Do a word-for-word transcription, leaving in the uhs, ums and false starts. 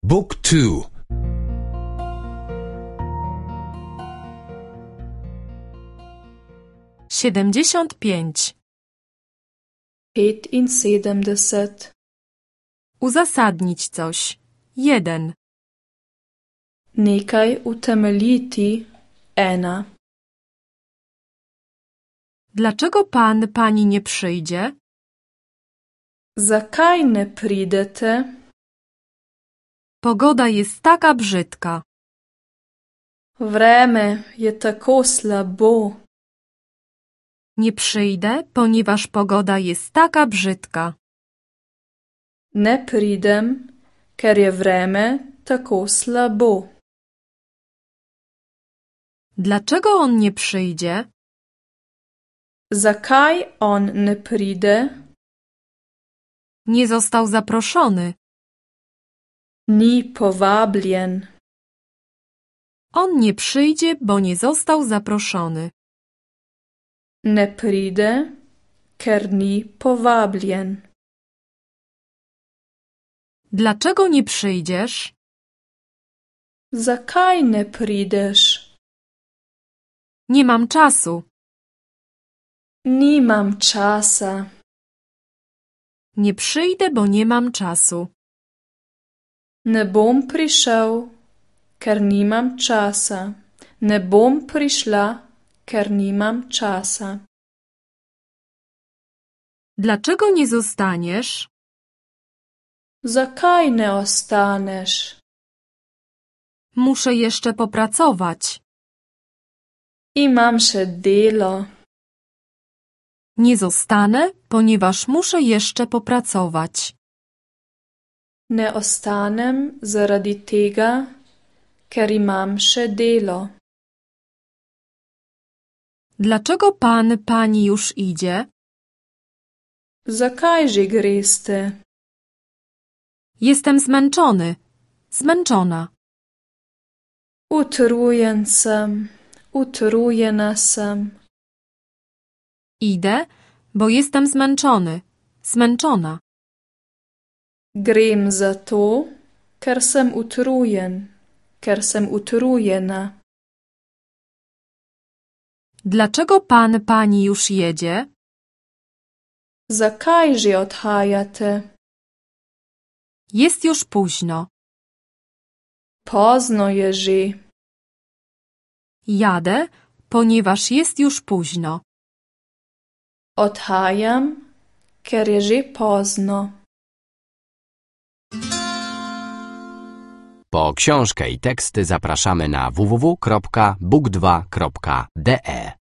Book two. siedemdziesiąt pięć. petinsedemdeset. Uzasadnić coś. Jeden. Nekaj utemeljiti. Ena. Dlaczego pan, pani nie przyjdzie? Zakaj ne pridete? Pogoda jest taka brzydka. Vreme je tako slabo. Nie przyjdę, ponieważ pogoda jest taka brzydka. Ne pridem, ker je vreme tako slabo. Dlaczego on nie przyjdzie? Zakaj on ne pride? Nie został zaproszony. Ni povabljen. On nie przyjdzie, bo nie został zaproszony. Ne pride, ker ni povabljen. Dlaczego nie przyjdziesz? Zakaj ne prideš? Nie mam czasu. Nimam časa. Nie przyjdę, bo nie mam czasu. Ne bom prišel, ker nimam časa. Ne bom prišla, ker nimam časa. Dlaczego nie zostaniesz? Zakaj ne ostaneš? Muszę jeszcze popracować. Imam še delo. Nie zostanę, ponieważ muszę jeszcze popracować. Ne ostanem zaradi tega, ker imam še delo. Dlaczego pan, pani już idzie? Zakaj že greste? Jestem zmęczony. Zmęczona. Utrujen sem, utrujena sem. Idę, bo jestem zmęczony. Zmęczona. Grem zato, ker sem utrujen, ker sem utrujena. Dlaczego pan, pani już jedzie? Zakaj že odhajate? Jest już późno. Pozno je že. Jadę, ponieważ jest już późno. Odhajam, ker je že pozno. Po książkę i teksty zapraszamy na w w w kropka book dwa kropka d e.